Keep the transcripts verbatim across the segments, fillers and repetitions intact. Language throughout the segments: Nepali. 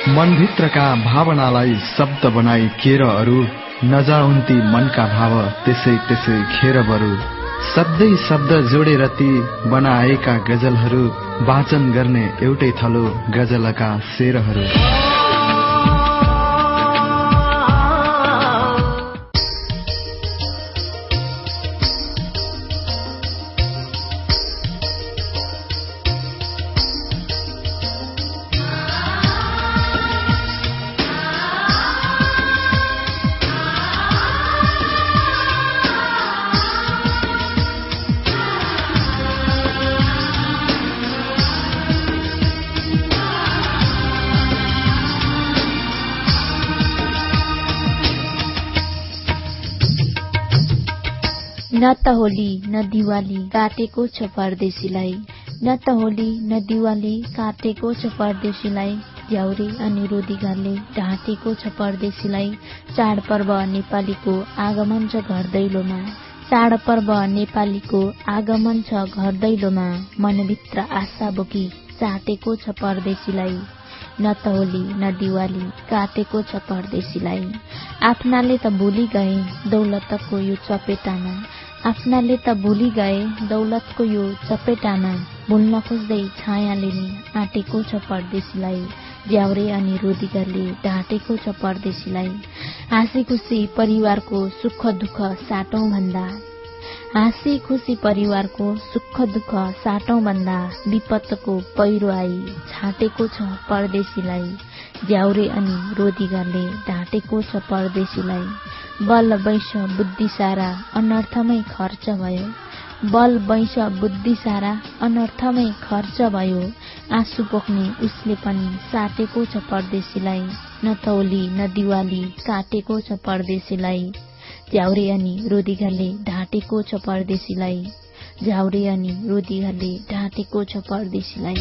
मनभित्रका भावनालाई शब्द बनाई केर अरू, नजाउन्ती मनका भाव त्यसै त्यसै खेर बरु। शब्दै शब्द जोडेर ती बनाएका गजलहरू, वाचन गर्ने एउटै थलो गजलका शेरहरू। न त होली न दिवाली काटेको छ परदेशीलाई, न त होली न दिवाली काटेको छ परदेशीलाई। झ्याउरे अनि रोदीघरले ढाँटेको छ परदेशीलाई। चाडपर्व नेपालीको आगमन छ घर दैलोमा, चाडपर्व नेपालीको आगमन छ घर दैलोमा। मनभित्र आशा बोकी चाटेको छ परदेशीलाई, न त होली न दिवाली काटेको छ परदेशीलाई। आफ्नाले त भुली गए दौलतको यो चपेटामा, आफ्नाले त भुली गए दौलतको यो चपेटामा। भुल्न खोज्दै छायाले नि आँटेको छ परदेशीलाई। झ्याउरे अनि रोदीघरले ढाँटेको छ परदेशीलाई। हाँसी खुसी परिवारको सुख दुःख साटौं भन्दा, हाँसी खुसी परिवारको सुख दुःख साटौं भन्दा। विपतको पहिरो आई छाटेको छ परदेशीलाई। झ्याउरे अनि रोदीघरले ढाँटेको छ परदेशीलाई। बल वैश बुद्धि सारा अनर्थमै खर्च भयो, बल वैश बुद्धि सारा अनर्थमै खर्च भयो। आँसु पोख्ने उसले पनि साटेको छ परदेशीलाई, न त होली न दिवाली काटेको छ परदेशीलाई। झ्याउरे अनि रोदीघरले ढाँटेको छ परदेशीलाई। झ्याउरे अनि रोदीघरले ढाँटेको छ परदेशीलाई।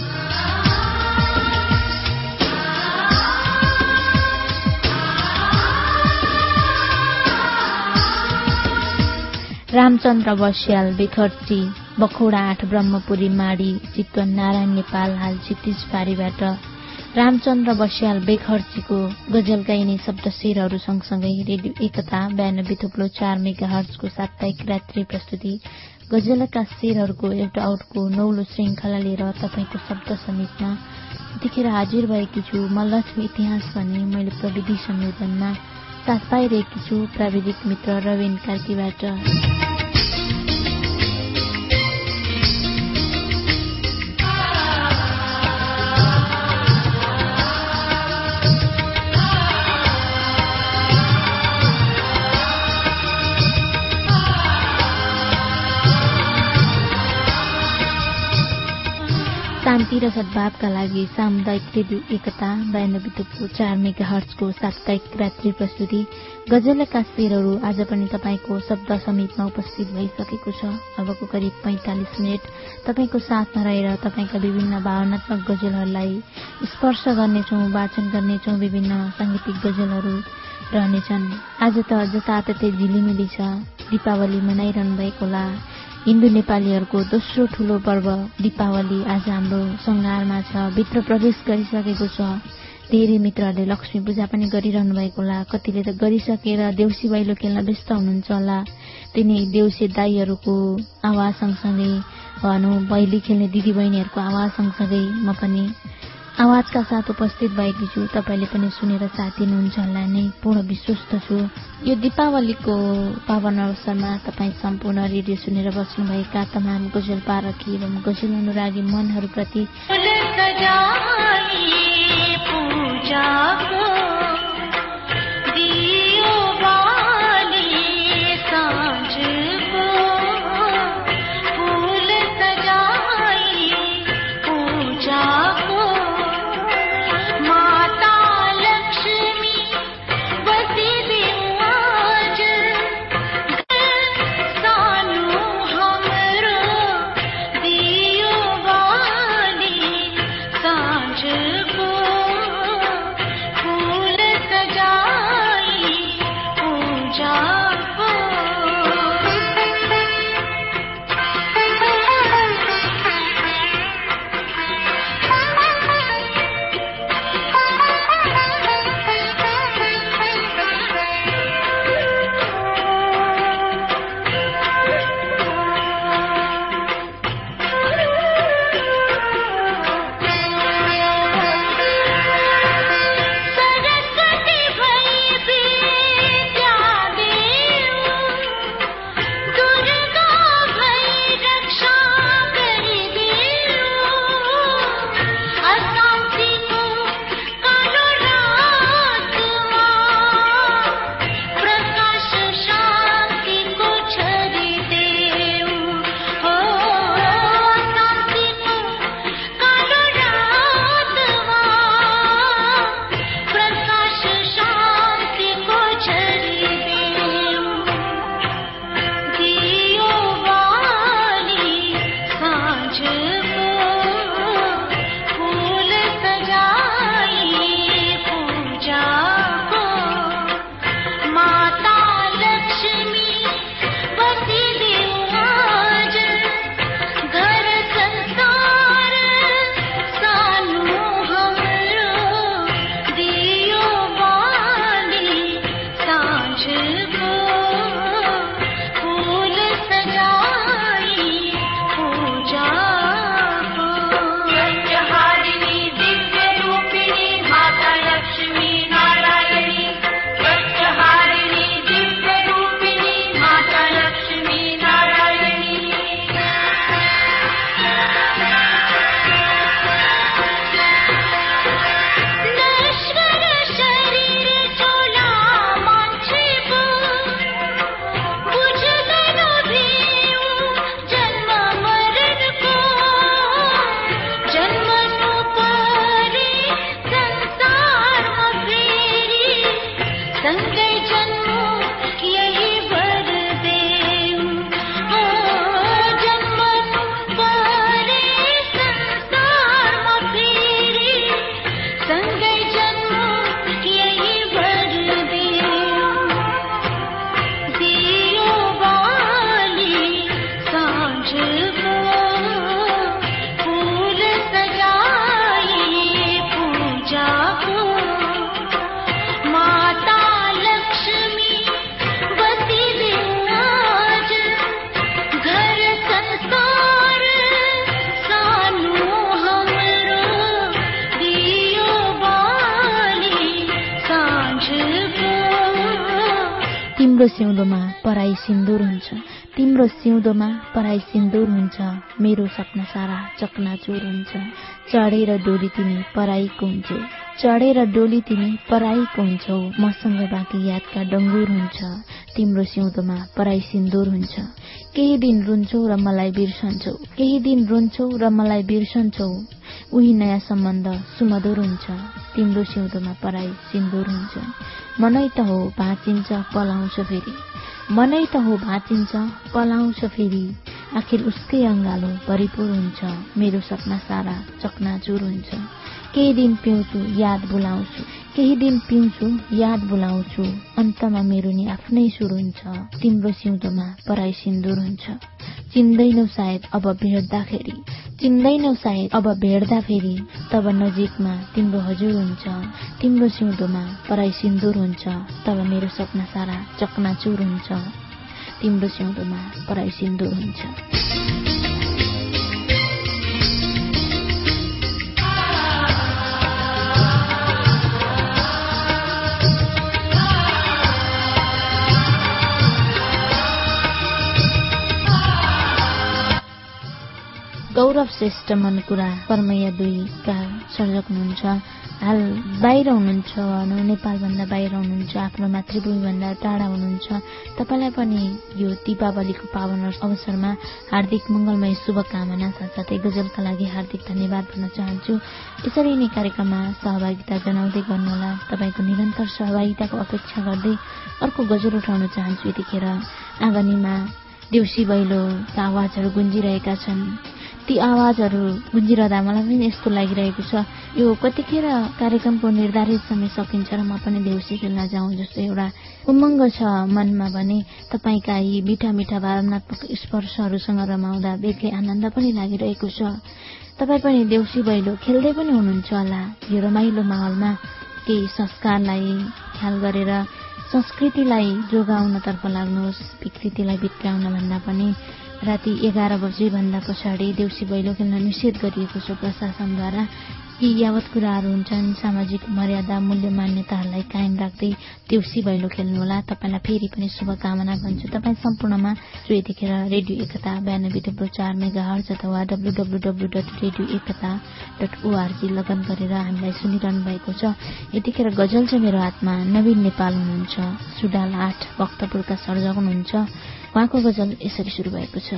रामचन्द्र बस्याल बेखर्ची, बखौडा आठ, ब्रह्मपुरी माडी, चितवन। नारायण नेपाल हाल क्षितिज पारीबाट। रामचन्द्र बस्याल बेखर्चीको गजल गाइने शब्द शेरहरू सँगसँगै रेडियो एकता बयानब्बे थुप्लो चार मेगा हर्जको साप्ताहिक रात्रि प्रस्तुति गजलका शेरहरूको एउटा आउटको नौलो श्रृङ्खला लिएर तपाईँको शब्द समेतमा यतिखेर हाजिर भएकी छु। म लक्ष्मी इतिहास भने मैले प्रविधि संयोजनमा साथ पाइरहेकी छु प्राविधिक मित्र रविन कार्कीबाट। शान्ति र सद्भावका लागि सामुदायिक रेडियो एकता बयानब्बे थुप्रो चार मेगा हर्जको साप्ताहिक रात्रि प्रस्तुति गजलका शेरहरू आज पनि तपाईँको शब्द समेतमा उपस्थित भइसकेको छ। अबको करिब पैंतालिस मिनट तपाईँको साथमा रहेर तपाईँका विभिन्न भावनात्मक गजलहरूलाई स्पर्श गर्नेछौँ, वाचन गर्नेछौँ। विभिन्न सांगीतिक गजलहरू रहनेछन्। आज त जताततै झिलिमिली छ, दीपावली मनाइरहनु भएको होला। हिन्दू नेपालीहरूको दोस्रो ठूलो पर्व दीपावली आज हाम्रो संहारमा छ, भित्र प्रवेश गरिसकेको छ। धेरै मित्रहरूले लक्ष्मी पूजा पनि गरिरहनु भएको होला, कतिले त गरिसकेर देउसी भैलो खेल्न व्यस्त हुनुहुन्छ होला। तिनी देउसी दाईहरूको आवाज सँगसँगै भनौँ भैली खेल्ने दिदी बहिनीहरूको आवाज सँगसँगै म पनि आवाजका साथ उपस्थित भएकी छु। तपाईँले पनि सुनेर साथ दिनुहुन्छ होला नै पूर्ण विश्वस्त छु। यो दीपावलीको पावन अवसरमा तपाईँ सम्पूर्ण रेडियो सुनेर बस्नुभएका तमाम गजल पारखी एवं गजल अनुरागी मनहरूप्रति सा तिम्रो सिउँदोमा पराई सिन्दूर हुन्छ, तिम्रो सिउँदोमा पराई सिन्दूर हुन्छ, मेरो सपना सारा चकनाचुर हुन्छ। चढेर डोली तिमी पराईको हुन्छौ, चढेर डोली तिमी पराईको हुन्छौ, मसँग बाँकी यादका डङ्गुर हुन्छ, तिम्रो सिउँदोमा पराई सिन्दूर हुन्छ। केही दिन रुन्छौ र मलाई बिर्सन्छौ, केही दिन रुन्छौ र मलाई बिर्सन्छौ, उही नयाँ सम्बन्ध सुमधुर हुन्छ, तिम्रो सिउँदोमा पराई सिन्दूर हुन्छ। मनै त हो भाँचिन्छ पलाउँछ फेरि, मनै त हो भाँचिन्छ पलाउँछ फेरि, आखिर उसकै अङ्गालो भरिपूर हुन्छ, मेरो सपना सारा चकनाचुर हुन्छ। केही दिन पिउँछु याद भुलाउँछु, केही दिन पिउँछु याद भुलाउँछु, अन्तमा मेरो नि आफ्नै सुर हुन्छ, तिम्रो सिउँदोमा पराई सिन्दूर हुन्छ। चिन्दैनौ सायद अब भेट्दाखेरि, चिन्दैनौ सायद अब भेट्दाखेरि, तब नजिकमा तिम्रो हजुर हुन्छ, तिम्रो सिउँदोमा पराई सिन्दूर हुन्छ, तब मेरो सपना सारा चकनाचुर हुन्छ, तिम्रो सिउँदोमा पराई सिन्दूर हुन्छ। गौरव श्रेष्ठ मनकुरा कर्मैया दुईका सर्जक हुनुहुन्छ। हाल बाहिर हुनुहुन्छ, नेपालभन्दा बाहिर हुनुहुन्छ, आफ्नो मातृभूमिभन्दा टाढा हुनुहुन्छ। तपाईँलाई पनि यो दीपावलीको पावन अवसरमा हार्दिक मंगलमय शुभकामना साथसाथै गजलका लागि हार्दिक धन्यवाद भन्न चाहन्छु। यसरी नै कार्यक्रममा सहभागिता जनाउँदै गर्नुहोला। तपाईँको निरन्तर सहभागिताको अपेक्षा गर्दै अर्को गजल उठाउन चाहन्छु। यतिखेर आँगनीमा देउसी भैलोका आवाजहरू गुन्जिरहेका छन्। ती आवाजहरू गुन्जिरहँदा मलाई पनि यस्तो लागिरहेको छ यो कतिखेर कार्यक्रमको निर्धारित समय सकिन्छ र म पनि देउसी खेल्न जाउँ जस्तो एउटा उमङ्ग छ मनमा भने तपाईँका यी मिठा मिठा भावनात्मक स्पर्शहरूसँग रमाउँदा बेग्लै आनन्द पनि लागिरहेको छ। तपाईँ पनि देउसी भैलो खेल्दै पनि हुनुहुन्छ होला। यो रमाइलो माहौलमा केही संस्कारलाई ख्याल गरेर संस्कृतिलाई जोगाउनतर्फ लाग्नुहोस्। विकृतिलाई भित्र्याउन भन्दा पनि राति एघार बजे भन्दा पछाडि देउसी भैलो खेल्न निषेध गरिएको छ प्रशासनद्वारा। यी यावत कुराहरू हुन्छन् सामाजिक मर्यादा मूल्य मान्यताहरूलाई कायम राख्दै देउसी भैलो खेल्नुहोला। तपाईँलाई फेरि पनि शुभकामना भन्छु। तपाईँ सम्पूर्णमा जो यतिखेर रेडियो एकता बयानब्बे थुप्रो चार मेगा हर्ज अथवा W W W dot radio Ekta dot ORG लगन गरेर हामीलाई सुनिरहनु भएको छ। यतिखेर गजल छ मेरो हातमा। नवीन नेपाल हुनुहुन्छ, सुडाल आठ भक्तपुरका सर्जक हुनुहुन्छ। उहाँको गजल यसरी सुरु भएको छ।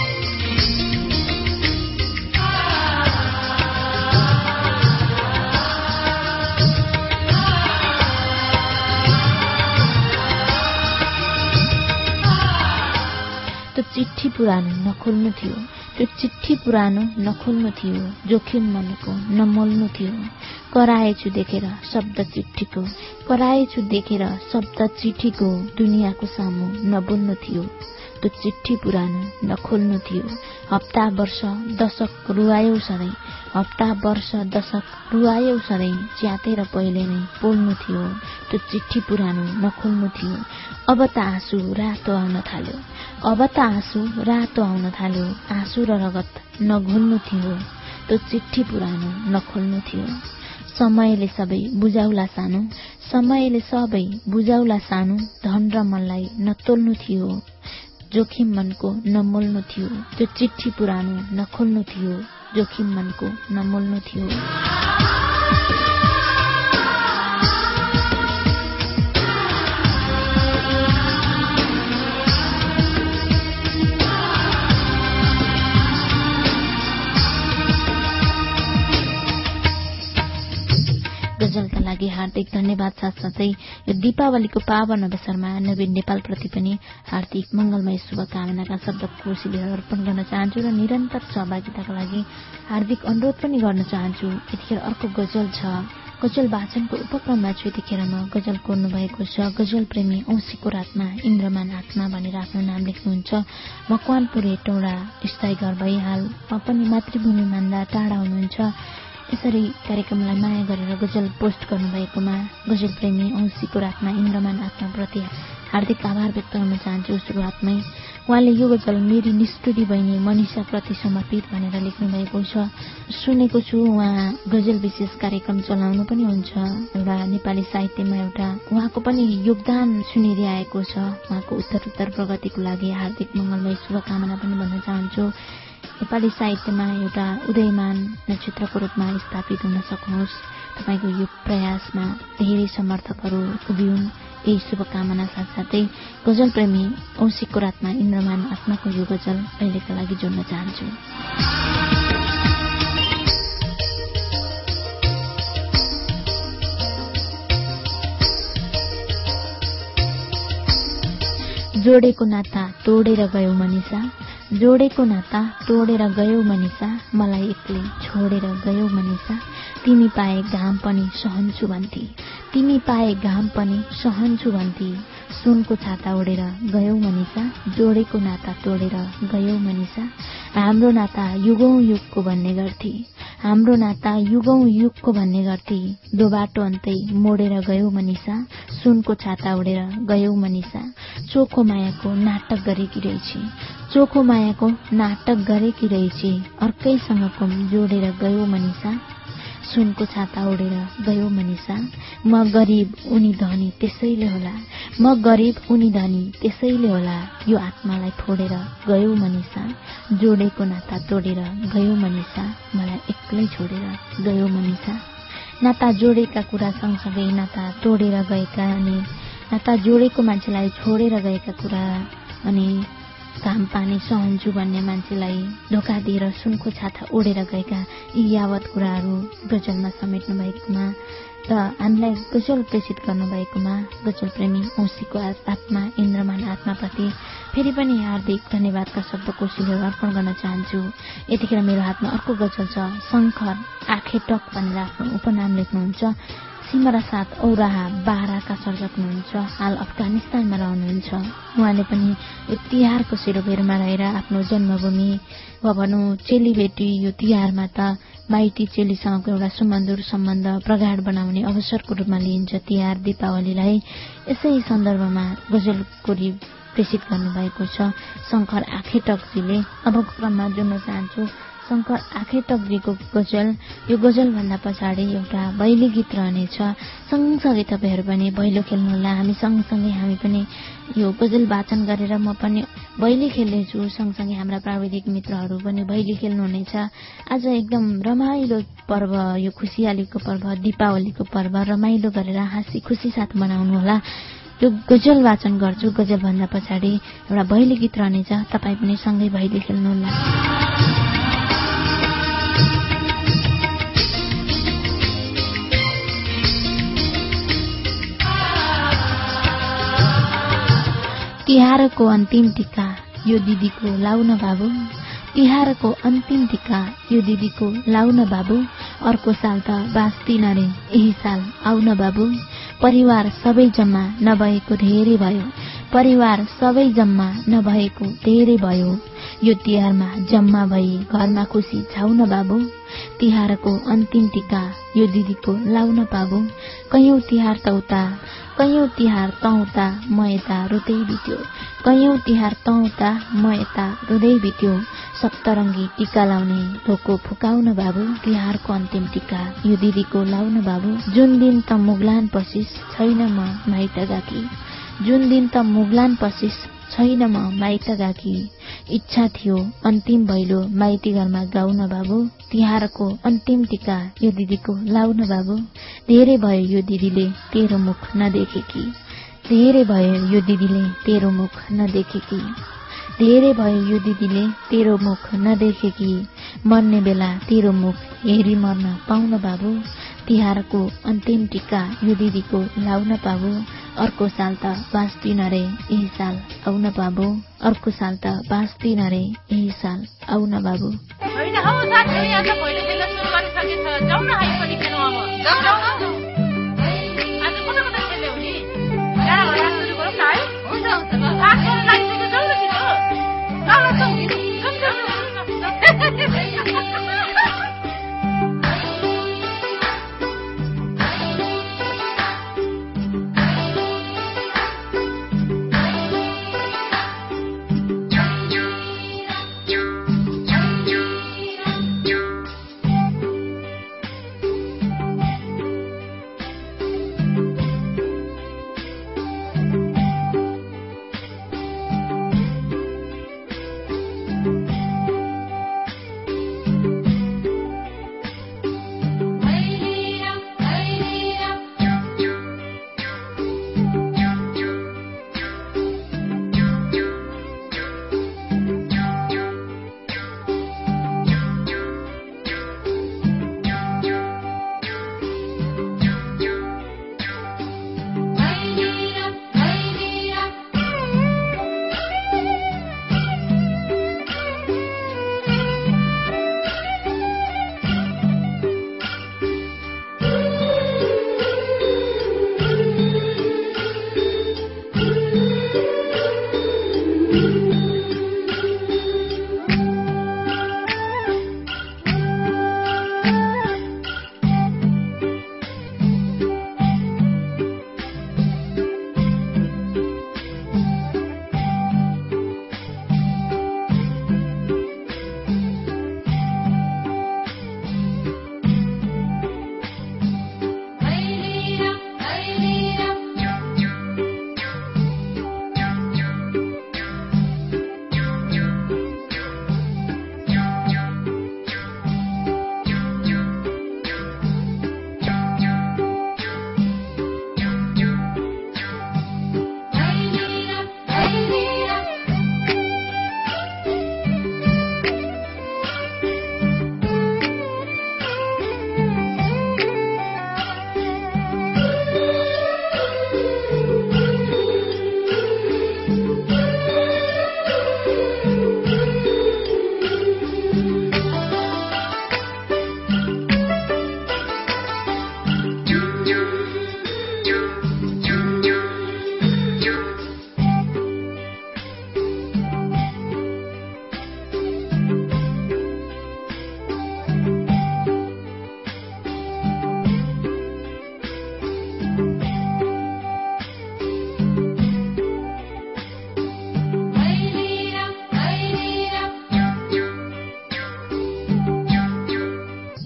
त्यो चिट्ठी पुरानो नखोल्नु थियो, त्यो चिट्ठी पुरानो नखोल्नु थियो, जोखिम मनको नमोल्नु थियो। कराएछु देखेर शब्द चिट्ठीको, कराएछु देखेर शब्द चिट्ठीको, दुनियाँको सामु नबोल्नु थियो। त्यो चिट्ठी पुरानो नखोल्नु थियो। हप्ता वर्ष दशक रुवायौ सधैँ, हप्ता वर्ष दशक रुवायौ सधैँ, च्यातेर पहिले नै बोल्नु थियो। त्यो चिट्ठी पुरानो नखोल्नु थियो। अब त आँसु रातो आउन थाल्यो, अब त आँसु रातो आउन थाल्यो, आँसु र रगत नघुल्नु थियो। त्यो चिट्ठी पुरानो नखोल्नु थियो। समयले सबै बुझाउला सानो, समयले सबै बुझाउला सानो, धन र मनलाई नतोल्नु थियो। जोखिम मनको नमोल्नु थियो। त्यो चिट्ठी पुरानो नखोल्नु थियो, जोखिम मनको नमोल्नु थियो। गजलका लागि हार्दिक धन्यवाद। साथसाथै यो दीपावलीको पावन अवसरमा नवीन नेपाल प्रति पनि हार्दिक मंगलमय शुभकामनाका शब्द कोशीले अर्पण गर्न चाहन्छु र निरन्तर सहभागिताका लागि हार्दिक अनुरोध पनि गर्न चाहन्छु। यतिखेर अर्को गजल छ। गजल वाचनको उपक्रममा छु। यतिखेर म गजल कोर्नु भएको छ। गजल प्रेमी औँसीको रातमा इन्द्रमान आत्मा भनेर आफ्नो नाम लेख्नुहुन्छ। मकवानपुर हेटौडा स्थायी घर भई हाल पनि मातृभूमिभन्दा टाढा हुनुहुन्छ। यसरी कार्यक्रमलाई माया गरेर गजल पोस्ट गर्नुभएकोमा गजल प्रेमी औँसीको रातमा इन्द्रमान आत्माप्रति हार्दिक आभार व्यक्त गर्न चाहन्छु। सुरुवातमै उहाँले यो गजल मेरी निष्ठुरी बहिनी मनिषाप्रति समर्पित भनेर लेख्नु भएको छ। सुनेको छु उहाँ गजल विशेष कार्यक्रम चलाउनु पनि हुन्छ। एउटा नेपाली साहित्यमा एउटा उहाँको पनि योगदान सुनिँदै आएको छ। उहाँको उत्तरोत्तर प्रगतिको लागि हार्दिक मङ्गलमय शुभकामना पनि भन्न चाहन्छु। नेपाली साहित्यमा एउटा उदयमान नक्षत्रको रूपमा स्थापित हुन सक्नुहोस्। तपाईँको यो प्रयासमा धेरै समर्थकहरू उभिउन्। यही शुभकामना साथसाथै गजल प्रेमी औँसीको रातमा इन्द्रमान आत्माको यो गजल अहिलेका लागि जोड्न चाहन्छु। जोडेको नाता तोडेर गयौ मनिषा, जोडेको नाता तोडेर गयौ मनिषा, मलाई एक्लै छोडेर गयौ मनिषा, तिमी पाए घाम पनि सहन्छु भन्थे, तिमी पाए घाम पनि सहन्छु भन्थे, सुनको छाता ओढेर गयौ मनिषा, जोडेको नाता तोडेर गयौ मनिषा, हाम्रो नाता युगौं युगको भन्ने गर्थे, हाम्रो नाता युगौं युगको भन्ने गर्थे, दो बाटो अन्तै मोडेर गयौ मनिषा, सुनको छाता ओढेर गयौ मनिषा, चोखो मायाको नाटक गरेकी रहेछे, चोखो मायाको नाटक गरेकी रहेछे, अर्कैसँगको जोडेर गयौ मनिषा, सुनको छाता ओढेर गयो मनिषा, म गरीब उनी धनी त्यसैले होला, म गरीब उनी धनी त्यसैले होला, यो आत्मालाई फोडेर गयो मनिषा, जोडेको नाता तोडेर गयो मनिषा, मलाई एक्लै छोडेर गयो मनिषा। नाता जोडेका कुरा सँगसँगै नाता तोडेर गएका अनि नाता जोडेको मान्छेलाई छोडेर गएका कुरा अनि घाम पानी सहन्छु भन्ने मान्छेलाई धोका दिएर सुनको छाता ओढेर गएका यी यावत कुराहरू गजलमा समेट्नु भएकोमा र हामीलाई गजल प्रेषित गर्नुभएकोमा गजल प्रेमी औँसीको आत्मा इन्द्रमान आत्माप्रति फेरि पनि हार्दिक धन्यवादका शब्दकोशीहरू अर्पण गर्न चाहन्छु। यतिखेर मेरो हातमा अर्को गजल छ। शङ्कर आखेटक भनेर आफ्नो उपनाम लेख्नुहुन्छ। सिमरा साथ औराहा बाह्रका सर्जक हुनुहुन्छ। हाल अफगानिस्तानमा रहनुहुन्छ। उहाँले पनि यो तिहारको सेरोफेरोमा रहेर आफ्नो जन्मभूमि वा भनौँ चेलीबेटी यो तिहारमा त माइती चेलीसँगको एउटा सुमधुर सम्बन्ध प्रगाढ बनाउने अवसरको रूपमा लिइन्छ तिहार दीपावलीलाई। यसै सन्दर्भमा गजल कोरी प्रेषित गर्नुभएको छ शङ्कर आखेटकजीले। अबको क्रममा जोड्न चाहन्छु शङ्कर आखेटकजीको गजल। यो गजलभन्दा पछाडि एउटा भैली गीत रहनेछ। सँगसँगै तपाईँहरू पनि भैलो खेल्नुहोला। हामी सँगसँगै हामी पनि यो गजल वाचन गरेर म पनि भैली खेल्नेछु। सँगसँगै हाम्रा प्राविधिक मित्रहरू पनि भैली खेल्नुहुनेछ। आज एकदम रमाइलो पर्व, यो खुसियालीको पर्व, दीपावलीको पर्व रमाइलो गरेर हाँसी खुसी साथ मनाउनुहोला। यो गजल वाचन गर्छु। गजलभन्दा पछाडि एउटा भैली गीत रहनेछ। तपाईँ पनि सँगै भैली खेल्नुहोला। तिहारको अन्तिम टीका यो दिदीको लाउन बाबु, तिहारको अन्तिम टीका यो दिदीको लाउन बाबु, अर्को साल त बाँच्दिन रे यही साल आउन बाबु, परिवार सबै जम्मा नभएको धेरै भयो, परिवार सबै जम्मा नभएको धेरै भयो, यो तिहारमा जम्मा भई घरमा खुसी छाउन बाबु, तिहारको अन्तिम टीका यो दिदीको लाउन बाबु, कैयौं तिहार त उता कैयौं तिहार त उता म यता रुँदै बित्यो, कैयौं तिहार त उता म यता रुँदै बित्यो, सप्तरङ्गी टीका लाउने ढोको फुकाउन बाबु, तिहारको अन्तिम टीका यो दिदीको लाउन बाबु, जुन दिन त मुगलान पसिस छैन म माइत गाकी, जुन दिन त मुगलान पसिस छैन म माइत गाकी, इच्छा थियो अन्तिम भैलो माइती घरमा गाउन बाबु, तिहारको अन्तिम टीका यो दिदीको लाउन बाबु, धेरै भयो यो दिदीले तेरो मुख नदेखेकी, धेरै भयो यो दिदीले तेरो मुख नदेखेकी, धेरै भयो यो दिदीले तेरो मुख नदेखेकी, मर्ने बेला तेरो मुख हेरी मर्न पाउन बाबु, तिहारको अन्तिम टीका यो दिदीको लाउन बाबु, अर्को साल त बाँच्दिन रे यही साल आउन बाबु, अर्को साल त बाँच्दिन रे यही साल आउन बाबु।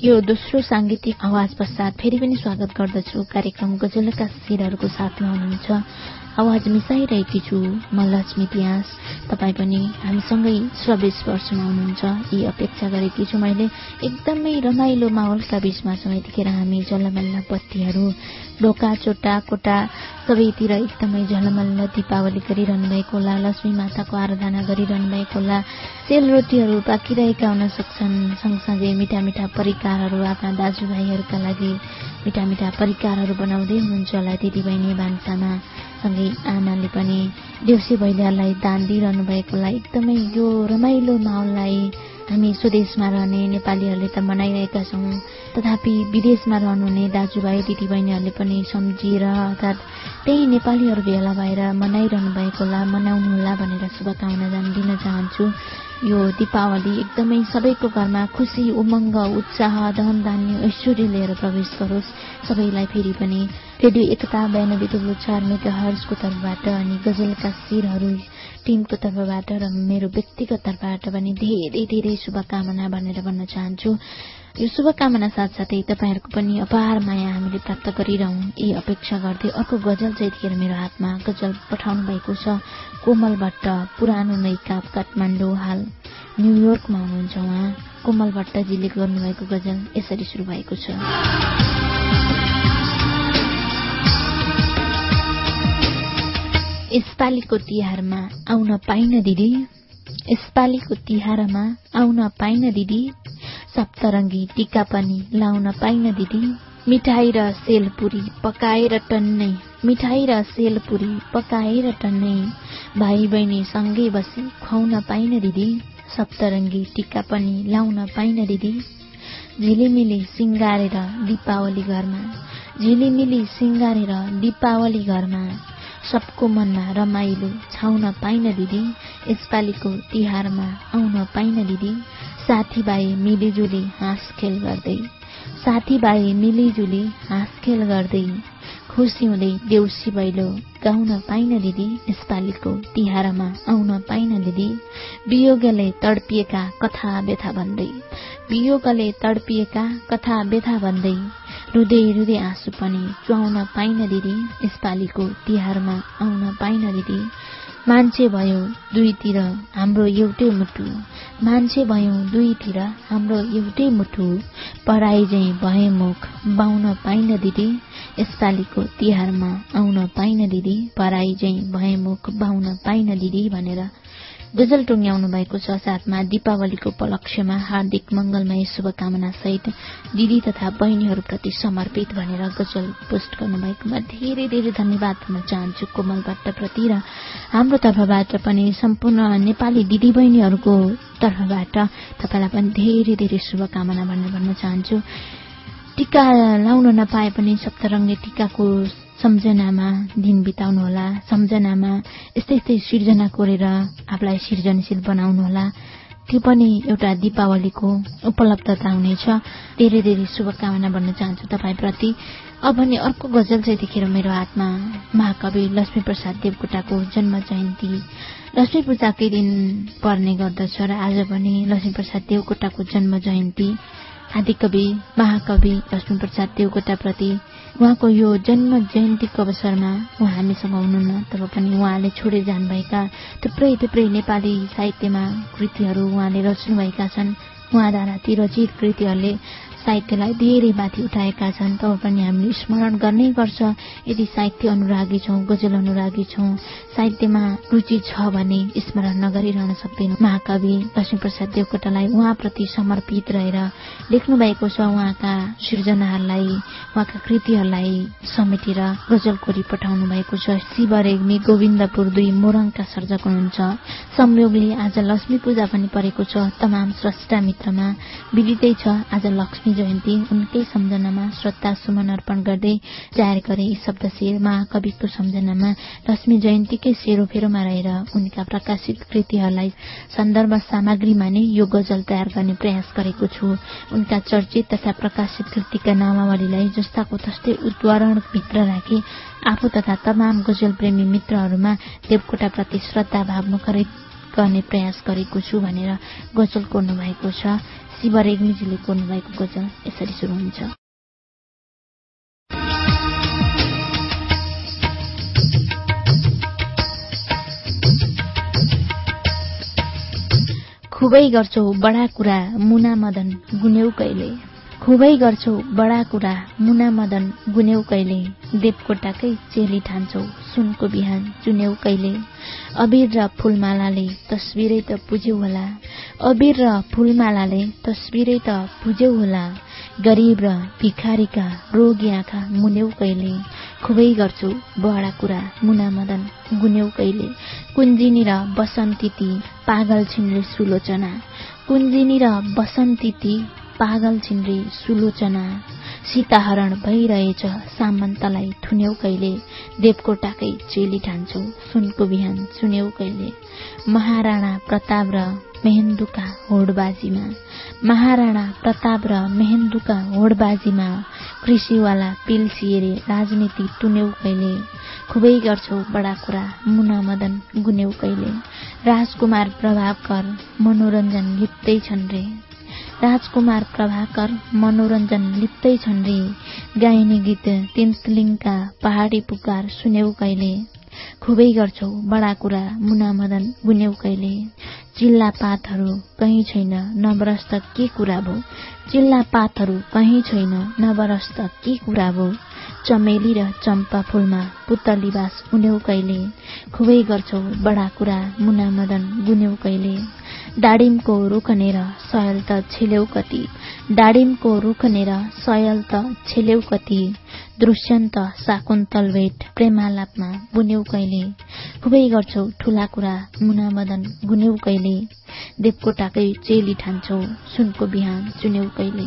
यो दोस्रो सांगीतिक आवाज पश्चात फेरि पनि स्वागत गर्दछु कार्यक्रम गजलका शिरहरूको साथमा हुनुहुन्छ। आवाज मिसाइरहेकी छु म लक्ष्मी प्यास। तपाईँ पनि हामीसँगै श्रव्य स्पर्शमा हुनुहुन्छ यी अपेक्षा गरेकी छु मैले। एकदमै रमाइलो माहौलका बीचमा छौँ यतिखेर हामी। झलमल्ल बत्तीहरू ढोका चोटा कोटा सबैतिर एकदमै झलमल्ल दीपावली गरिरहनु भएको होला, लक्ष्मी माताको आराधना गरिरहनु भएको होला। सेलरोटीहरू पाकिरहेका हुन सक्छन्, सँगसँगै मिठा मिठा परिकारहरू आफ्ना दाजुभाइहरूका लागि मिठा मिठा परिकारहरू बनाउँदै हुनुहुन्छ होला दिदीबहिनी भान्सामा। सँगै आमाले पनि देउसी भैलियालाई दान दिइरहनु भएको होला। एकदमै यो रमाइलो माहौललाई हामी स्वदेशमा रहने नेपालीहरूले त मनाइरहेका छौँ, तथापि विदेशमा रहनुहुने दाजुभाइ दिदीबहिनीहरूले पनि सम्झिएर अर्थात् त्यही नेपालीहरू भेला भएर मनाइरहनु भएको होला, मनाउनुहोला भनेर शुभकामना दिन चाहन्छु। यो दीपावली एकदमै सबैको घरमा खुसी उमङ्ग उत्साह धन धान्य ऐश्वर्य लिएर प्रवेश गरोस्। सबैलाई फेरि पनि रेडियो एकता बयानब्बे दशमलव चार मेगा हर्जको तर्फबाट अनि गजलका शिरहरू टिमको तर्फबाट र मेरो व्यक्तिगत तर्फबाट पनि धेरै धेरै शुभकामना भनेर भन्न चाहन्छु। यो शुभकामना साथसाथै तपाईँहरूको पनि अपार माया हामीले प्राप्त गरिरहौँ यी अपेक्षा गर्दै अर्को गजल चाहिँ यतिखेर मेरो हातमा गजल पठाउनु भएको छ कोमल भट्ट, पुरानो नैकाप काठमाडौँ, हाल न्युयोर्कमा हुनुहुन्छ उहाँ। कोमल भट्टजीले गर्नुभएको गजल यसरी सुरु भएको छ। यसपालिको तिहारमा आउन पाइन दिदी, यसपालिको तिहारमा आउन पाइन दिदी, सप्तरङ्गी टीका पनि लाउन पाइन दिदी, मिठाई र सेलपुरी पकाएर टन्नै, मिठाई र सेलपुरी पकाएर टन्नै, भाइ बहिनी सँगै बसी खुवाउन पाइन दिदी, सप्तरङ्गी टीका पनि लाउन पाइन दिदी, झिलिमिली सिंगारेर दीपावली घरमा, झिलिमिली सिंगारेर दीपावली घरमा, सबको मनमा रमाइलो छाउन पाइन दिदी, यसपालिको तिहारमा आउन पाइन दिदी, साथीभाइ मिलिजुली हाँस खेल गर्दै, साथीभाइ मिलिजुली हाँस खेल गर्दै, खुसी हुँदै देउसी भैलो गाउन पाइन दिदी, यसपालिको तिहारमा आउन पाइन दिदी, वियोगले तडपिएका कथा व्यथा भन्दै, वियोगले तडपिएका कथा व्यथा भन्दै, रुँदै रुँदै आँसु पनि चुहाउन पाइन दिदी, यसपालिको तिहारमा आउन पाइन दिदी, मान्छे भयो दुईतिर हाम्रो एउटै मुटु, मान्छे भयो दुईतिर हाम्रो एउटै मुटु, पराई झैं भए मुख बाउन पाइन दिदी, यसपालिको तिहारमा आउन पाइन दिदी, पराई झैं भए मुख बाउन पाइन दिदी भनेर गजल टुङ्ग्याउनु भएको छ। साथमा दीपावलीको उपलक्ष्यमा हार्दिक मंगलमय शुभकामना सहित दिदी तथा बहिनीहरूप्रति समर्पित भनेर गजल पोस्ट गर्नुभएकोमा धेरै धेरै धन्यवाद दिन चाहन्छु कोमल भट्टप्रति र हाम्रो तर्फबाट पनि सम्पूर्ण नेपाली दिदी बहिनीहरूको तर्फबाट तपाईलाई पनि धेरै धेरै शुभकामना भनेर भन्न चाहन्छु। टीका लाउन नपाए पनि सप्तरङ्गी टीकाको सम्झनामा दिन बिताउनुहोला, सम्झनामा यस्तै यस्तै सिर्जना गरेर आफूलाई सृजनशील बनाउनुहोला। त्यो पनि एउटा दीपावलीको उपलब्धता हुनेछ। धेरै धेरै शुभकामना भन्न चाहन्छु तपाईप्रति। अब भने अर्को गजल चाहिँ यतिखेर मेरो हातमा महाकवि लक्ष्मीप्रसाद देवकोटाको जन्म जयन्ती लक्ष्मी पूजाकै दिन पर्ने गर्दछ र आज पनि लक्ष्मीप्रसाद देवकोटाको जन्म जयन्ती। आदिकवि महाकवि लक्ष्मीप्रसाद देवकोटाप्रति उहाँको यो जन्म जयन्तीको अवसरमा उहाँ हामीसँग हुनुहुन्न, तब पनि उहाँले छोडे जानुभएका थुप्रै थुप्रै नेपाली साहित्यमा कृतिहरू उहाँले रच्नुभएका छन्। उहाँद्वारा ती रचित कृतिहरूले साहित्यलाई धेरै माथि उठाएका छन्। तब पनि हामीले स्मरण गर्नै पर्छ। यदि साहित्य अनुरागी छौं, गजल अनुरागी छौं, साहित्यमा रुचि छ भने स्मरण नगरिरहन सक्दैनौं। महाकवि लक्ष्मीप्रसाद देवकोटालाई उहाँप्रति समर्पित रहेर लेख्नु भएको छ। उहाँका सृजनाहरूलाई, उहाँका कृतिहरूलाई समेटेर गजल कोरी पठाउनु भएको छ। शिव रेग्मी गोविन्दपुर दुई मोरङका सर्जक हुनुहुन्छ। संयोगले आज लक्ष्मी पूजा पनि परेको छ। तमाम स्रष्टा मित्रमा विदितै छ आज लक्ष्मी जयन्ती। उनकै सम्झनामा श्रद्धा सुमन अर्पण गर्दै जाहेर गरे यी शब्द शेर महाकविको सम्झनामा लक्ष्मी जयन्तीकै सेरोफेरोमा रहेर उनका प्रकाशित कृतिहरूलाई सन्दर्भ सामग्रीमा नै यो गजल तयार गर्ने प्रयास गरेको छु। उनका चर्चित तथा प्रकाशित कृतिका नामावलीलाई जस्ताको तस्तै उदाहरण भित्र राखे आफू तथा तमाम गजल प्रेमी मित्रहरूमा देवकोटाप्रति श्रद्धा भाव मुखरित गर्ने प्रयास गरेको छु भनेर गजल कोर्नु भएको छ। शिव रेग्मीजीले कोर्नु भएको गजल यसरी सुरु हुन्छ। खुबै गर्छौ बडा कुरा मुना मदन गुन्यौ कहिले, खुबै गर्छौ बडा कुरा मुना मदन गुन्यौ कहिले, देवकोटाकै चेली ठान्छौ सुनको बिहान चुन्यौ कहिले, अबिर र फूलमालाले तस्बिरै त पुज्यौ होला, अबिर र फूलमालाले तस्बिरै त पुज्यौ होला, गरीब र भिखारीका रोगी आँखा मुन्यौ कहिले, खुबै गर्छौ बडा कुरा मुना मदन गुन्यौ कहिले, कुञ्जिनी र बसन्ती ती पागल छिन् रे सुलोचना, कुञ्जिनी र बसन्ती ती पागल छिन् रे सुलोचना, सीताहरण भइरहेछ सामन्तलाई थुन्यौ कहिले, देवकोटाकै चेली ठान्छौ सुनको बिहान सुन्यौ कहिले, महाराणा प्रताप र मेहेन्दुका होडबाजीमा, महाराणा प्रताप र मेहेन्दुका होडबाजीमा, कृषिवाला पिल्सिएरे राजनीति टुन्यौ कहिले, खुबै गर्छौ बडा कुरा मुना मदन गुन्यौ कहिले, राजकुमार प्रभाकर मनोरञ्जन लिप्तै छन् रे, राजकुमार प्रभाकर मनोरञ्जन लिप्तै छन् रे, गाइने गीत तिन्तलिङका पहाडी पुकार सुन्यौ कहिले, खुबै गर्छौ बडा कुरा मुना मदन गुन्यौ कहिले, चिल्ला पातहरू कहीँ छैन नवरस त के कुरा भो, चिल्ला पातहरू कहीँ छैन नवरस त के कुरा भो, चमेली र चम्पा फूलमा पुतलीबास उन्यौ कहिले, खुबै गर्छौ बडा कुरा मुना मदन गुन्यौ कहिले, डाडिमको रुखनेर सयल त छेल्यौ कति, डाडिमको रुखनेर सयल त छेल्यौ कति, दृश्यन्त शाकुन्तल भेट प्रेमालापमा बुन्यौ कहिले, खुबै गर्छौ ठूला कुरा मुना मदन गुन्यौ कहिले, देवकोटाकै चेली ठान्छौ सुनको बिहान चुन्यौ कहिले।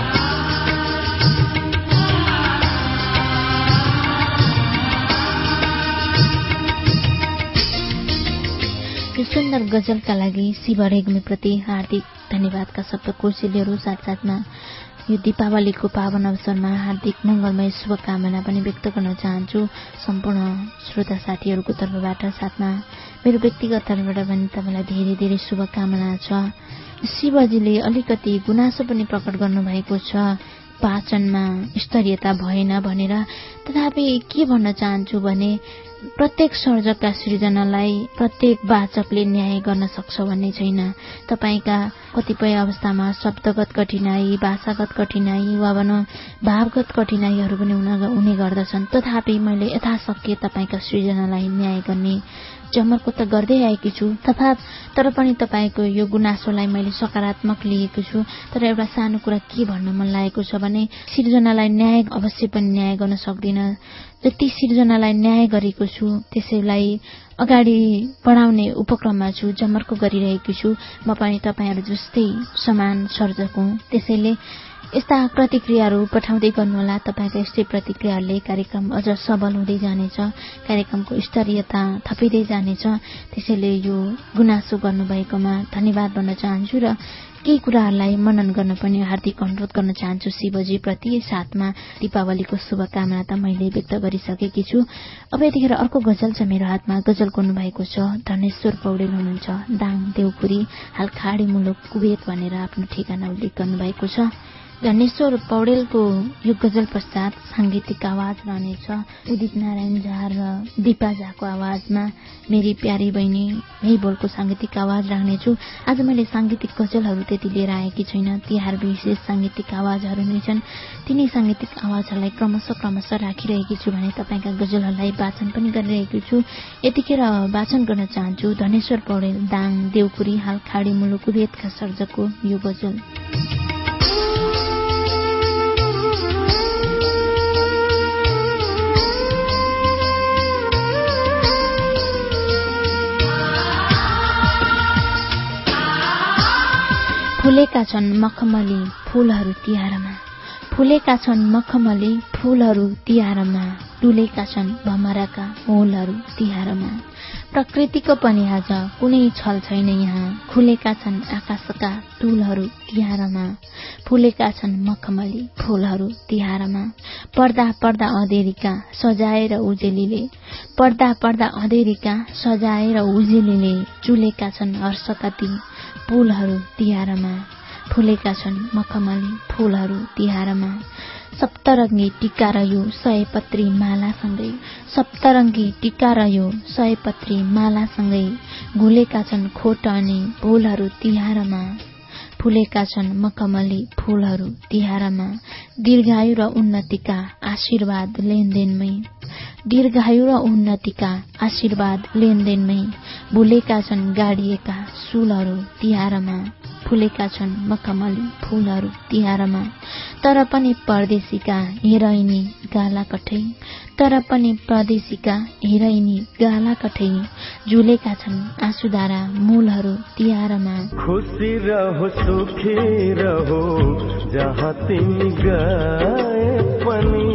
यो सुन्दर गजलका लागि शिव रेग्मीप्रति हार्दिक धन्यवादका शब्द कोसेलीहरू साथसाथमा यो दीपावलीको पावन अवसरमा हार्दिक मंगलमय शुभकामना पनि व्यक्त गर्न चाहन्छु सम्पूर्ण श्रोता साथीहरूको तर्फबाट। साथमा मेरो व्यक्तिगत तर्फबाट पनि तपाईलाई धेरै धेरै शुभकामना छ। शिवजीले अलिकति गुनासो पनि प्रकट गर्नुभएको छ वाचनमा स्तरीयता भएन भनेर। तथापि के भन्न चाहन्छु भने प्रत्येक सर्जकका सृजनालाई प्रत्येक वाचकले न्याय गर्न सक्छ भन्ने छैन। तपाईका कतिपय अवस्थामा शब्दगत कठिनाई, भाषागत कठिनाई वा भनौं भावगत कठिनाईहरू पनि हुने गर्दछन्। तथापि मैले यथाशक्य तपाईका सृजनालाई न्याय गर्ने जमर्को त गर्दै आएकी छु। तथा तर पनि तपाईको यो गुनासोलाई मैले सकारात्मक लिएको छु। तर एउटा सानो कुरा के भन्न मन लागेको छ भने सृजनालाई न्याय अवश्य पनि न्याय गर्न सक्दिन। जति सृजनालाई न्याय गरेको छु त्यसैलाई अगाडि बढाउने उपक्रममा छु, जमर्को गरिरहेकी छु। म पनि तपाईहरु जस्तै समान सर्जक हुँ। त्यसैले यस्ता प्रतिक्रियाहरू पठाउँदै गर्नुहोला। तपाईका यस्तै प्रतिक्रियाले कार्यक्रम अझ सबल हुँदै जानेछ, कार्यक्रमको स्तरीयता थपिँदै जानेछ। त्यसैले यो गुनासो गर्नुभएकोमा धन्यवाद भन्न चाहन्छु र केही कुराहरूलाई मनन गर्न पनि हार्दिक अनुरोध गर्न चाहन्छु शिवजी प्रति। साथमा दीपावलीको शुभकामना त मैले व्यक्त गरिसकेकी छु। अब यतिखेर अर्को गजल छ मेरो हातमा। गजल कोर्नु भएको छ धनेश्वर पौडेल हुनुहुन्छ, दाङ देउपुरी, हाल खाडी मुलुक कुवेत भनेर आफ्नो ठेगाना उल्लेख गर्नुभएको छ। धनेश्वर पौडेलको यो गजल पश्चात सांगीतिक आवाज रहनेछ उदित नारायण झा र दीपा झाको आवाजमा मेरी प्यारी बहिनी यही बोलको सांगीतिक आवाज राख्नेछु। आज मैले सांगीतिक गजलहरू त्यति लिएर आएकी छैन, तिहार विशेष सांगीतिक आवाजहरू नै छन्। तिनै सांगीतिक आवाजहरूलाई क्रमशः क्रमशः राखिरहेकी छु भने तपाईका गजलहरूलाई वाचन पनि गरिरहेकी छु। यतिखेर वाचन गर्न चाहन्छु धनेश्वर पौडेल, दाङ देउपुरी, हाल खाडी मुलुक कुवेतका सर्जकको यो गजल। फुलेका छन् मखमली फूलहरू तिहारमा, फुलेका छन् मखमली फूलहरू तिहारमा, डुलेका छन् भमराका होलहरू तिहारमा। प्रकृतिको पनि आज कुनै छल छैन यहाँ, खुलेका छन् आकाशका तुलहरू तिहारमा, फुलेका छन् मखमली फूलहरू तिहारमा। पर्दा पर्दा अँधेरीका सजाएर उजेलीले, पर्दा पर्दा अँधेरीका सजाएर उजेलीले, चुलेका छन् हर्षका ती पुलहरू तिहारमा, फुलेका छन् मखमली फूलहरू तिहारमा। सप्तरङ्गी टीका र यो सयपत्री मालासँगै, सप्तरङ्गी टीका र यो सयपत्री मालासँगै, घुलेका छन् खोट अनि फूलहरू तिहारमा, फुलेका छन् मखमली फूलहरू तिहारमा। दीर्घायु र उन्नतिका आशीर्वाद लेनदेनमै, दीर्घायु र उन्नतिका आशीर्वाद लेनदेनमै, भुलेका छन् गाडिएका सुलहरू तिहारमा, फुलेका छन् मखमली फूलहरू तिहारमा। तर पनि परदेशीका हेरैनी गाला कठै, तर पनि परदेशीका हेरैनी गाला कठै, झुलेका छन् आँसुधारा मूलहरू तिहारमा। खुसी रहो सुखी रहो जहाँ तिमी गए पनि,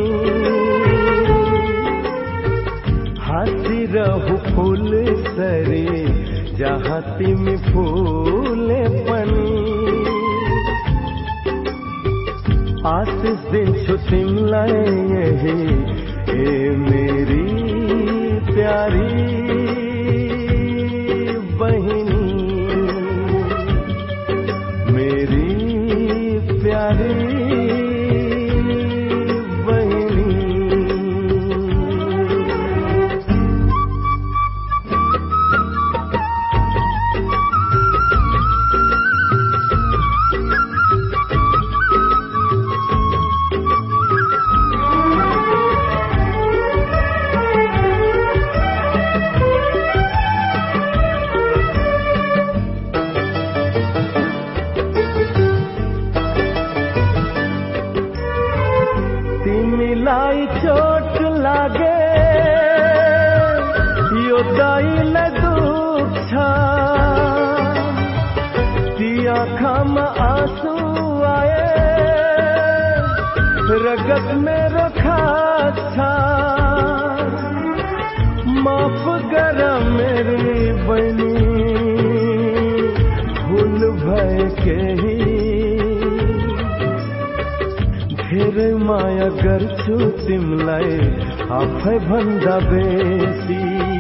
हाँसी रहो फूल सरी जहाँ तिमी फूले पनि। आशीष दिन्छु तिमीलाई यही ए मेरी प्यारी बहिनी, मेरी प्यारी चोट लागे यो दाइले दुख छ, ती आँखामा आँसु आए रगत मेरो खास छ। माफ गर मेरी बहिनी भुल भए केही, धेरै माया गर्छु तिमीलाई आफै भन्दा बेसी,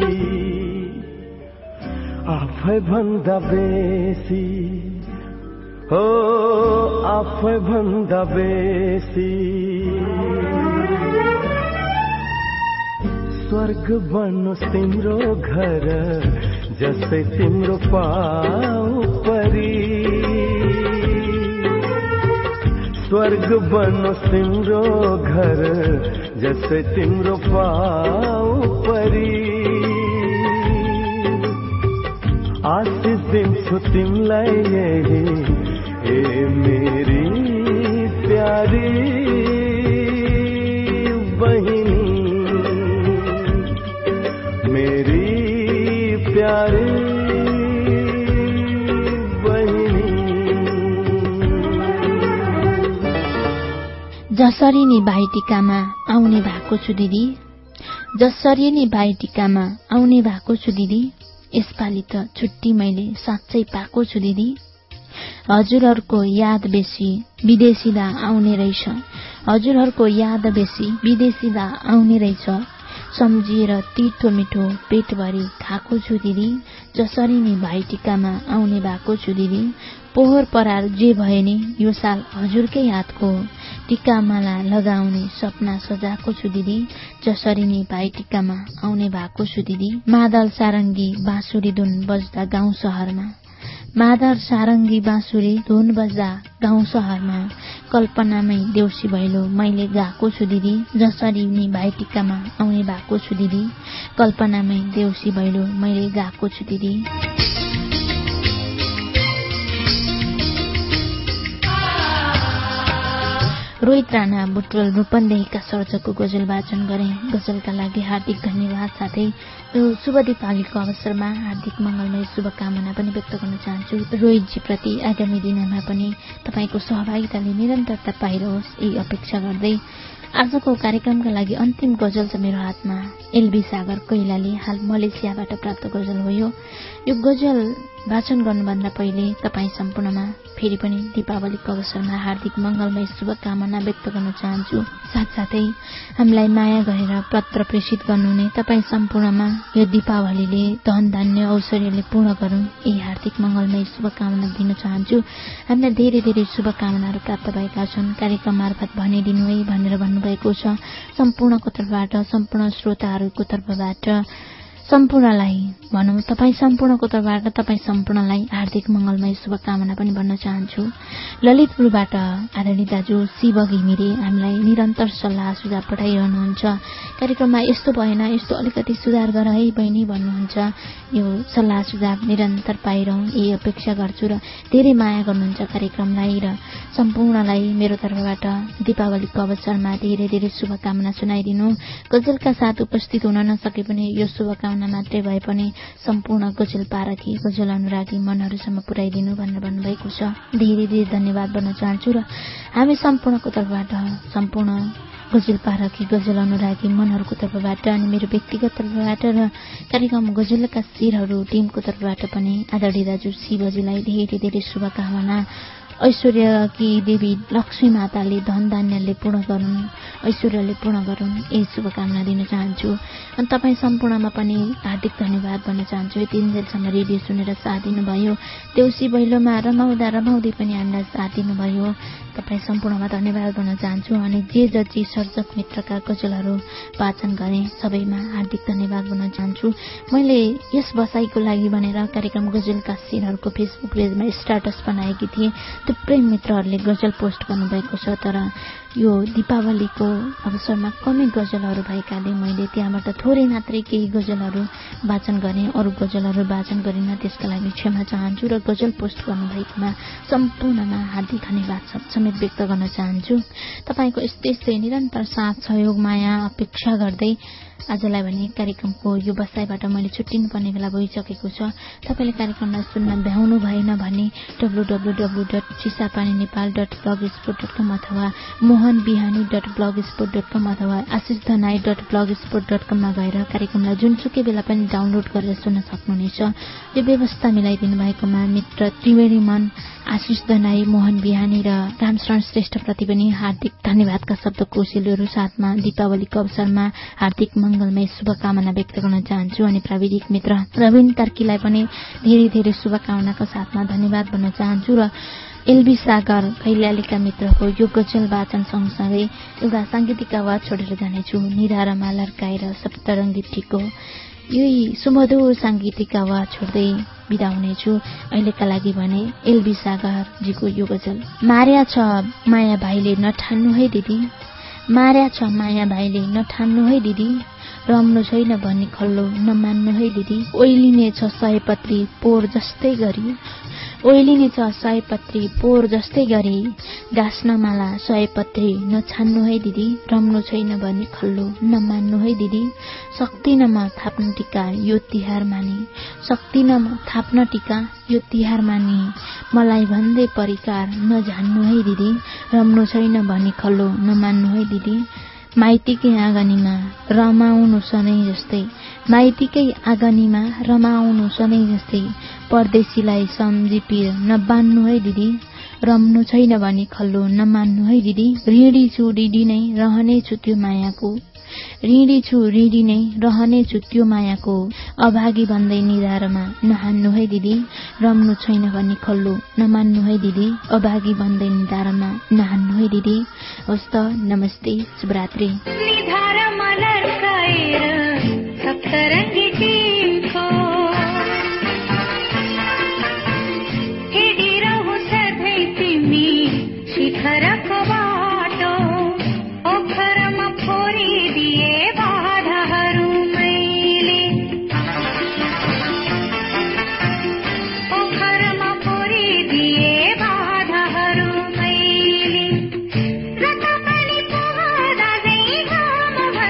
आफै भन्दा बेसी, हो आफै भन्दा बेसी। स्वर्ग बनोस् तिम्रो घर जस्तै तिम्रो पाउ परी, स्वर्ग बनोस् तिम्रो घर जस्तै तिम्रो पाउ परी। आशीष दिन्छु तिमीलाई यही ए मेरी प्यारी बहिनी, मेरी प्यारी जसरी नि भाइटिकामा आउने भएको छु दिदी, जसरी नि भाइटिकामा आउने भएको छु दिदी, यसपालि त छुट्टी मैले साँच्चै पाएको छु दिदी। हजुरहरूको याद बेसी विदेशीदा आउने रहेछ, हजुरहरूको याद बेसी विदेशीदा आउने रहेछ, सम्झिएर तितो मिठो पेटभरि खाएको छु दिदी। जसरी नि भाइटिकामा आउने भएको छु दिदी, पोहोर परार जे भए नि यो साल हजुरकै हातको टिका माला लगाउने सपना सजाएको छु दिदी। जसरी नि भाइटिकामा आउने भएको छु दिदी। मादल सारङ्गी बाँसुरी धुन बज्दा गाउँ सहरमा, मादल सारङ्गी बाँसुरी धुन बज्दा गाउँ सहरमा, कल्पनामै देउसी भैलो मैले गाएको छु दिदी। जसरी नि भाइटिकामा आउने भएको छु दिदी, कल्पनामै देउसी भैलो मैले गाएको छु दिदी। रोहित राणा बुटवल रूपन्देहीका सर्जकको गजल वाचन गरे। गजलका लागि हार्दिक धन्यवाद, साथै शुभ दीपावलीको अवसरमा हार्दिक मंगलमय शुभकामना पनि व्यक्त गर्न चाहन्छु। रोहितजी प्रति आगामी दिनमा पनि तपाईको सहभागिताले निरन्तरता पाइरहोस् यही अपेक्षा गर्दै आजको कार्यक्रमका लागि अन्तिम गजल छ मेरो हातमा। एलबी सागर कैलाली हाल मलेसियाबाट प्राप्त गजल हो। यो यो गजल वाचन गर्नुभन्दा पहिले तपाईँ सम्पूर्णमा फेरि पनि दीपावलीको अवसरमा हार्दिक मङ्गलमय शुभकामना व्यक्त गर्न चाहन्छु। साथसाथै हामीलाई माया गरेर पत्र प्रेषित गर्नुहुने तपाईँ सम्पूर्णमा यो दीपावलीले धन धान्य औश्वर्यले पूर्ण गरून् यही हार्दिक मङ्गलमय शुभकामना दिन चाहन्छु। हामीलाई धेरै धेरै शुभकामनाहरू प्राप्त भएका छन्। कार्यक्रम मार्फत भनिदिनु है भनेर भन्नुभएको छ सम्पूर्णको तर्फबाट, सम्पूर्ण श्रोताहरूको तर्फबाट, सम्पूर्णलाई भनौँ तपाईँ सम्पूर्णको तर्फबाट तपाईँ सम्पूर्णलाई हार्दिक मङ्गलमय शुभकामना पनि भन्न चाहन्छु। ललितपुरबाट आदरणीय दाजु शिव घिमिरे हामीलाई निरन्तर सल्लाह सुझाव पठाइरहनुहुन्छ। कार्यक्रममा यस्तो भएन, यस्तो अलिकति सुधार गर है बहिनी भन्नुहुन्छ। यो सल्लाह सुझाव निरन्तर पाइरहँ यही अपेक्षा गर्छु र धेरै माया गर्नुहुन्छ कार्यक्रमलाई र सम्पूर्णलाई मेरो तर्फबाट दीपावलीको अवसरमा धेरै धेरै शुभकामना सुनाइदिनु। गजलका साथ उपस्थित हुन नसके पनि यो शुभकामना मात्रै भए पनि सम्पूर्ण गजल पारखी गजल अनुरागी मनहरूसम्म पुर्याइदिनु भनेर भन्नुभएको छ। धेरै धेरै धन्यवाद भन्न चाहन्छु र हामी सम्पूर्णको तर्फबाट सम्पूर्ण गजल पारखी गजल अनुरागी मनहरूको तर्फबाट अनि मेरो व्यक्तिगत तर्फबाट र कार्यक्रम गजलका शिरहरू टिमको तर्फबाट पनि आदरणीय दाजु शिवजीलाई धेरै धेरै शुभकामना। ऐश्वर्यकी देवी लक्ष्मी माताले धन धान्यले पूर्ण गरून्, ऐश्वर्यले पूर्ण गरून् यही शुभकामना दिन चाहन्छु। अनि तपाईँ सम्पूर्णमा पनि हार्दिक धन्यवाद भन्न चाहन्छु। यति दिनसम्म रेडियो सुनेर साथ दिनुभयो, देउसी भैलोमा रमाउँदा रमाउँदै पनि हामीलाई साथ दिनुभयो। तपाईँ सम्पूर्णमा धन्यवाद भन्न चाहन्छु। अनि जे जति सर्जक मित्रका गजलहरू वाचन गरे सबैमा हार्दिक धन्यवाद भन्न चाहन्छु। मैले यस बसाइको लागि भनेर कार्यक्रम गजलका शिरहरूको फेसबुक पेजमा स्ट्याटस बनाएकी थिएँ। थुप्रै मित्रहरूले गजल पोस्ट गर्नुभएको छ, तर यो दीपावलीको अवसरमा कमै गजलहरू भएकाले मैले त्यहाँबाट थोरै मात्रै केही गजलहरू वाचन गरेँ, अरू गजलहरू वाचन गरिनँ। त्यसका लागि क्षमा चाहन्छु र गजल पोस्ट गर्नुभएकोमा सम्पूर्णमा हार्दिक धन्यवाद समेत व्यक्त गर्न चाहन्छु। तपाईँको यस्तै यस्तै निरन्तर साथ सहयोग माया अपेक्षा गर्दै आजलाई भने कार्यक्रमको यो बसाइबाट मैले छुट्टिनु पर्ने बेला भइसकेको छ। तपाईँले कार्यक्रमलाई सुन्न भ्याउनु भएन भने W W W dot Chisapani Nepal dot blog sport dot com अथवा Mohan Bihani dot blog sport dot com अथवा Ashish Dhanai dot blog sport dot कममा गएर कार्यक्रमलाई जुनसुकै बेला पनि डाउनलोड गरेर सुन्न सक्नुहुनेछ। यो व्यवस्था मिलाइदिनु भएकोमा मित्र त्रिवेणी मन, आशिष दनाई, मोहन बिहानी र रामशरण श्रेष्ठप्रति पनि हार्दिक धन्यवादका शब्द कोशिलहरू साथमा दीपावलीको अवसरमा हार्दिक मङ्गलमय शुभकामना व्यक्त गर्न चाहन्छु। अनि प्राविधिक मित्र रविन कार्कीलाई पनि धेरै धेरै शुभकामनाका साथमा धन्यवाद भन्न चाहन्छु र एलबी सागर कैलालीका मित्रको यो गजल वाचन सँगसँगै एउटा साङ्गीतिक आवाज छोडेर जानेछु। निधारमा लर्काएर सप्तरङ्गी टिको यही सुमधुर साङ्गीतिक आवाज छोड्दै बिदा हुनेछु। अहिलेका लागि भने एलबी सागरजीको यो गजल। मार्या छ माया भाइले नठान्नु है दिदी, मार्या छ माया भाइले नठान्नु है दिदी, रम्नु छैन भन्ने खल्लो नमान्नु है दिदी, ओइलिने छ सयपत्री पोर जस्तै गरी, ओइलिने छ सयपत्री पोर जस्तै गरी, गाँस्न माला सयपत्री नछान्नु है दिदी, रम्नु छैन भन्ने खल्लो नमान्नु है दिदी, सक्दिन म थाप्न टिका यो तिहार मानी, सक्दिन म थाप्न टिका यो तिहार मानी, मलाई भन्दै परिकार नजान्नु है दिदी, रम्नु छैन भन्ने खल्लो नमान्नु है दिदी, माइतीकै आँगनीमा रमाउनु सधैँ जस्तै, माइतीकै आँगनीमा रमाउनु सधैँ जस्तै, परदेशीलाई सम्झी पिर नबान्नु है दिदी, रम्नु छैन भने खल्लो नमान्नु है दिदी, ऋणी छु ऋणी नै रहने छु त्यो मायाको, ऋणी छु ऋणी नै रहने छु त्यो मायाको, अभागी भन्दै निधारमा नहान्नु है दिदी, रम्नु छैन भने खल्लो नमान्नु है दिदी, अभागी भन्दै निधारमा नहान्नु है दिदी। होस् त, नमस्ते, शुभरात्रि। निधारमा लर्काएर सप्तरङ्गी टिको हिँडिरहु सधैँ तिमी शिखरको बाटो, ओखरमा फोरिदिए बाधाहरू मैले, ओखरमा फोरिदिए बाधाहरू मैले, र तपाईले पुग्दा झै घाम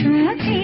सोचे